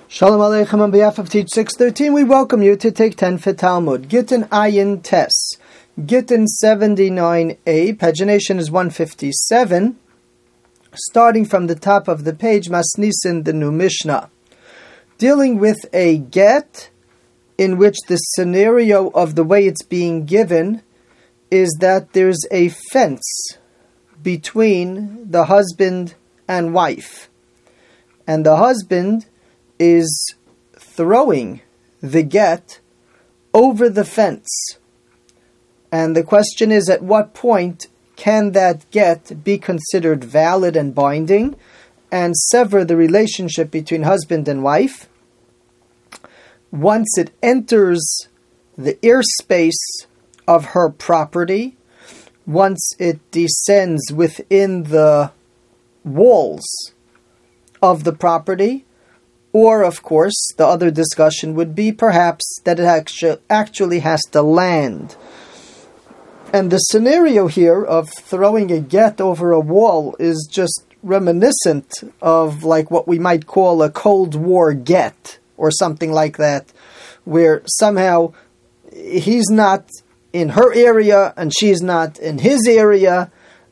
Shalom Aleichem. On behalf of Teach 613, we welcome you to take 10 for Talmud. Gittin Ayin Tes. Gittin 79a, pagination is 157. Starting from the top of the page, Masnisin, the new Mishnah. Dealing with a get, in which the scenario of the way it's being given is that there's a fence between the husband and wife. And the husband is throwing the get over the fence. And the question is, at what point can that get be considered valid and binding and sever the relationship between husband and wife? Once it enters the airspace of her property, once it descends within the walls of the property, or, of course, the other discussion would be perhaps that it actually has to land. And the scenario here of throwing a get over a wall is just reminiscent of like what we might call a Cold War get, or something like that, where somehow he's not in her area and she's not in his area,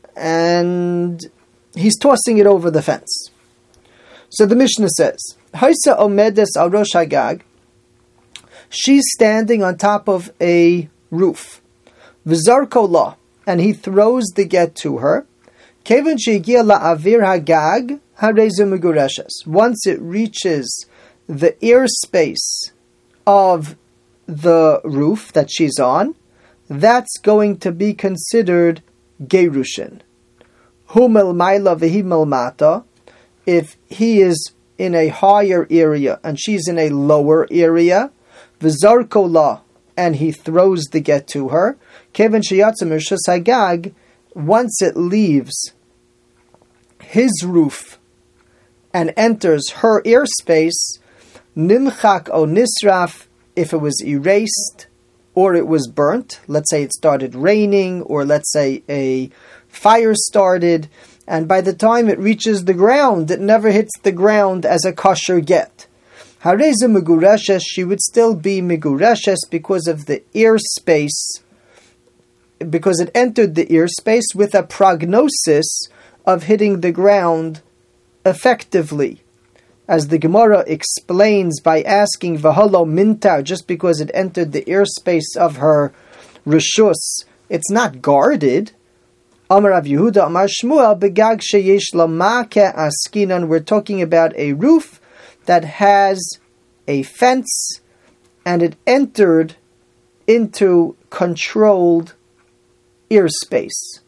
and he's tossing it over the fence. So the Mishnah says, Haisa omedes al rosh hagag. She's standing on top of a roof. V'zarko la, and he throws the get to her. Kevin shegiya la'avir hagag harezu megureshes. Once it reaches the airspace of the roof that she's on, that's going to be considered gerushin. Humel maila v'himel mata. If he is in a higher area and she's in a lower area, v'zarko la, and he throws the get to her, kevin sheyatza mirshus hagag, once it leaves his roof and enters her airspace, nimchak o nisraf, if it was erased or it was burnt, let's say it started raining, or let's say a fire started, and by the time it reaches the ground, it never hits the ground as a kosher get. Hareza megureshes, she would still be megureshes because of the airspace, because it entered the airspace with a prognosis of hitting the ground effectively. As the Gemara explains by asking v'halo mintar, just because it entered the airspace of her reshus, it's not guarded. Amar Rav Yehuda, Amar Shmuel, begag sheyesh lamake askinan. We're talking about a roof that has a fence, and it entered into controlled airspace.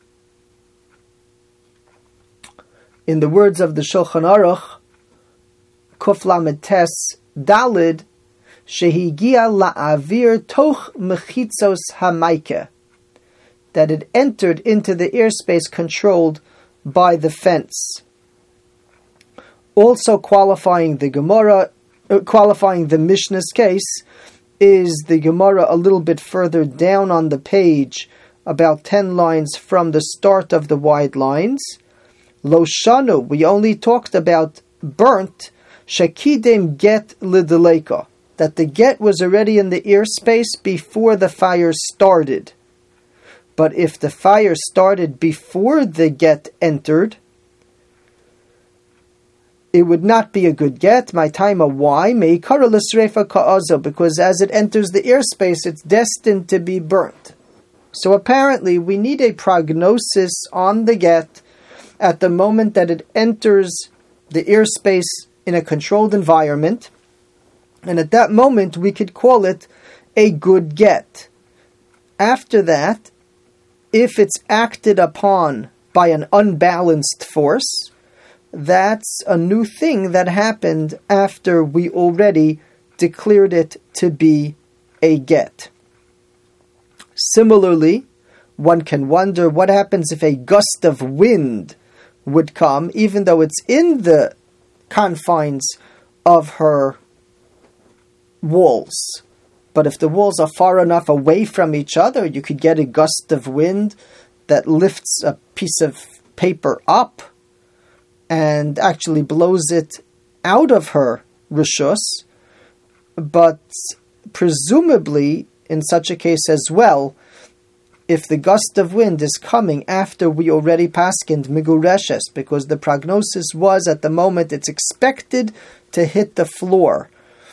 In the words of the Shulchan Aruch, Kuf Lamed Tes Dalid, shehigia la'avir toch mechitzos hamaike, that it entered into the airspace controlled by the fence. Also qualifying the Gemara, qualifying the Mishnah's case, is the Gemara a little bit further down on the page, about 10 lines from the start of the wide lines. Lo shanu, we only talked about burnt, shekidem get lideleka, that the get was already in the airspace before the fire started. But if the fire started before the get entered, it would not be a good get. My time of why? Meikara l'sreifa ka'azo, because as it enters the airspace, it's destined to be burnt. So apparently, we need a prognosis on the get at the moment that it enters the airspace in a controlled environment, and at that moment, we could call it a good get. After that, if it's acted upon by an unbalanced force, that's a new thing that happened after we already declared it to be a get. Similarly, one can wonder what happens if a gust of wind would come, even though it's in the confines of her walls. But if the walls are far enough away from each other, you could get a gust of wind that lifts a piece of paper up and actually blows it out of her rishus, but presumably in such a case as well, if the gust of wind is coming after we already paskind migureshes, because the prognosis was at the moment it's expected to hit the floor,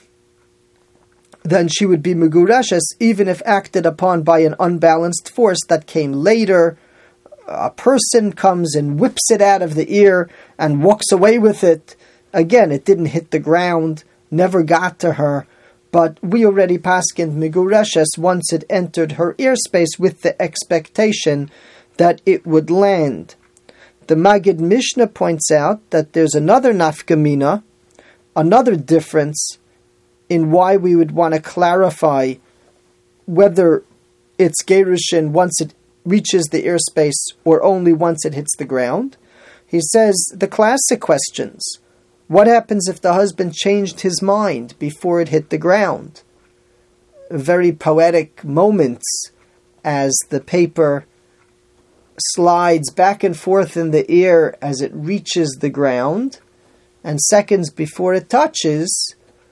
then she would be migureshes even if acted upon by an unbalanced force that came later. A person comes and whips it out of the ear and walks away with it. Again, it didn't hit the ground, never got to her, but we already paskind migureshes once it entered her airspace with the expectation that it would land. The Magid Mishnah points out that there's another nafkamina, another difference in why we would want to clarify whether it's gerushin once it reaches the airspace or only once it hits the ground. He says the classic questions. What happens if the husband changed his mind before it hit the ground? Very poetic moments as the paper slides back and forth in the air as it reaches the ground, and seconds before it touches,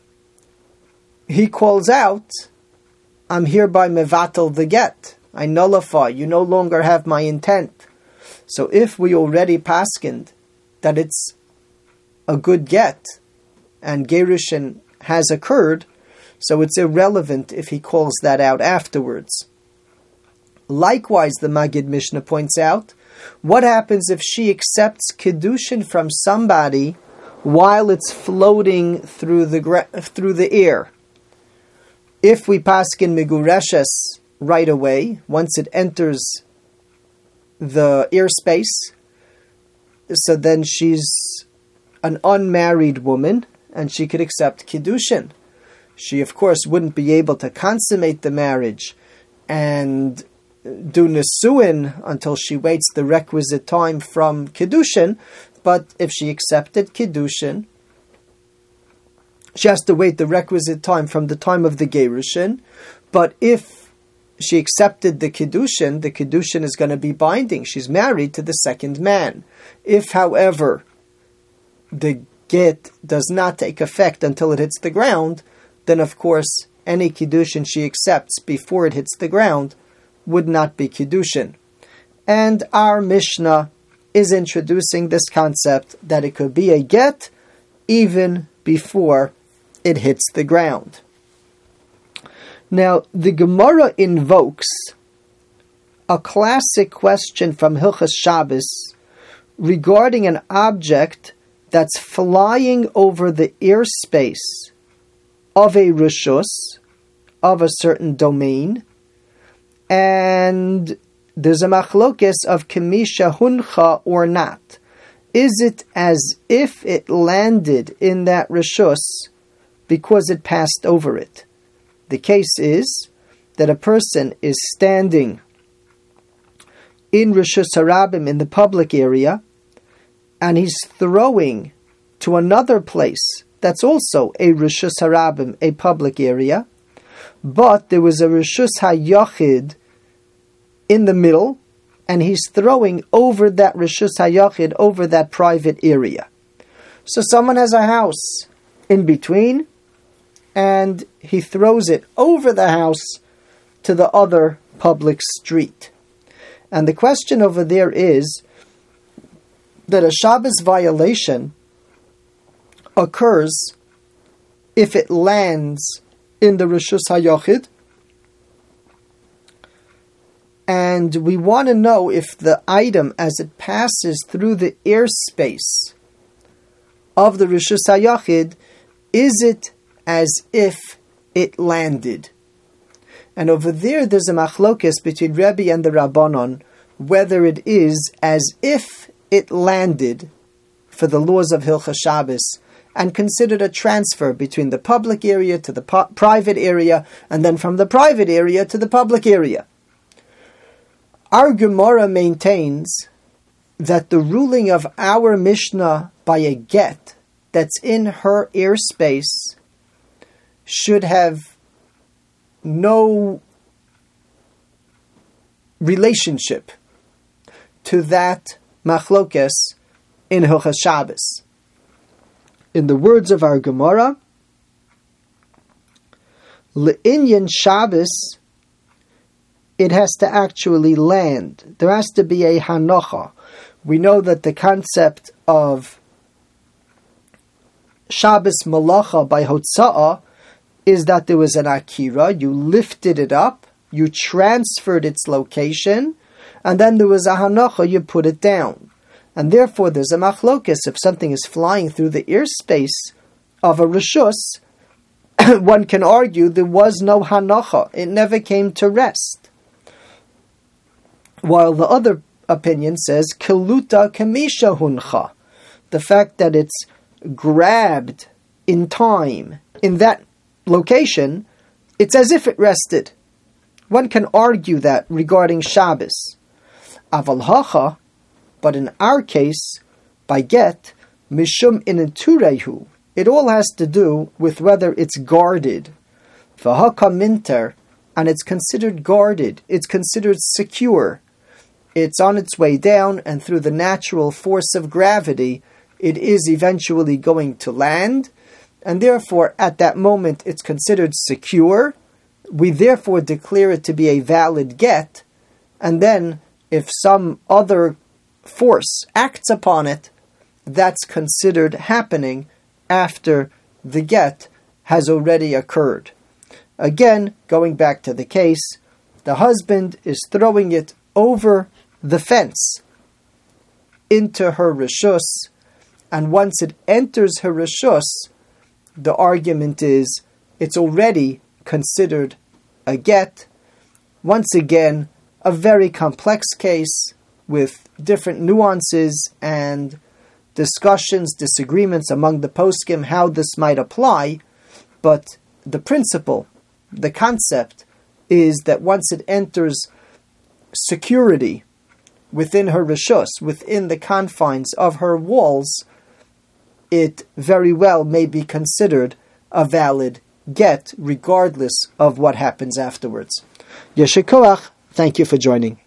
he calls out, I'm hereby mevatel the get. I nullify, you no longer have my intent. So if we already paskind that it's a good get and gerushin has occurred, so it's irrelevant if he calls that out afterwards. Likewise, the Magid Mishnah points out, what happens if she accepts kedushin from somebody while it's floating through the air? If we paskin migureshes right away, once it enters the airspace, so then she's an unmarried woman and she could accept kiddushin. She, of course, wouldn't be able to consummate the marriage and do nisuin until she waits the requisite time from kiddushin, but if she accepted kiddushin, she has to wait the requisite time from the time of the gerushin, but if she accepted the kiddushin is going to be binding. She's married to the second man. If, however, the get does not take effect until it hits the ground, then of course any kiddushin she accepts before it hits the ground would not be kiddushin. And our Mishnah is introducing this concept that it could be a get even before it hits the ground. Now, the Gemara invokes a classic question from Hilchas Shabbos regarding an object that's flying over the airspace of a rishus, of a certain domain, and there's a machlokes of kemisha huncha or not. Is it as if it landed in that rishus because it passed over it? The case is that a person is standing in Rishus Harabim in the public area, and he's throwing to another place that's also a Rishus Harabim, a public area, but there was a Rishus HaYachid in the middle, and he's throwing over that Rishus HaYachid, over that private area. So someone has a house in between, and he throws it over the house to the other public street. And the question over there is that a Shabbos violation occurs if it lands in the Rishus HaYachid, and we want to know if the item, as it passes through the airspace of the Rishus HaYachid, is it as if it landed. And over there's a machlokes between Rebbe and the Rabbanon, whether it is as if it landed for the laws of Hilchas Shabbos, and considered a transfer between the public area to the private area, and then from the private area to the public area. Our Gemara maintains that the ruling of our Mishnah by a get that's in her airspace should have no relationship to that machlokes in Hilchas Shabbos. In the words of our Gemara, Le'inyan Shabbos, it has to actually land. There has to be a hanocha. We know that the concept of Shabbos malacha by hotza'ah is that there was an akira, you lifted it up, you transferred its location, and then there was a hanocha, you put it down. And therefore there's a machlokes. If something is flying through the airspace of a reshus, one can argue there was no hanocha. It never came to rest. While the other opinion says, kiluta kamisha huncha. The fact that it's grabbed in time, in that location, it's as if it rested. One can argue that regarding Shabbos. Aval hacha, but in our case, by get, mishum inenturehu, it all has to do with whether it's guarded. V'haka minter, and it's considered guarded, it's considered secure. It's on its way down, and through the natural force of gravity, it is eventually going to land, and therefore at that moment it's considered secure. We therefore declare it to be a valid get, and then if some other force acts upon it, that's considered happening after the get has already occurred. Again, going back to the case, the husband is throwing it over the fence into her reshus, and once it enters her reshus, the argument is it's already considered a get. Once again, a very complex case with different nuances and discussions, disagreements among the poskim how this might apply, but the principle, the concept, is that once it enters security within her reshus, within the confines of her walls, it very well may be considered a valid get, regardless of what happens afterwards. Yeshikoach, thank you for joining.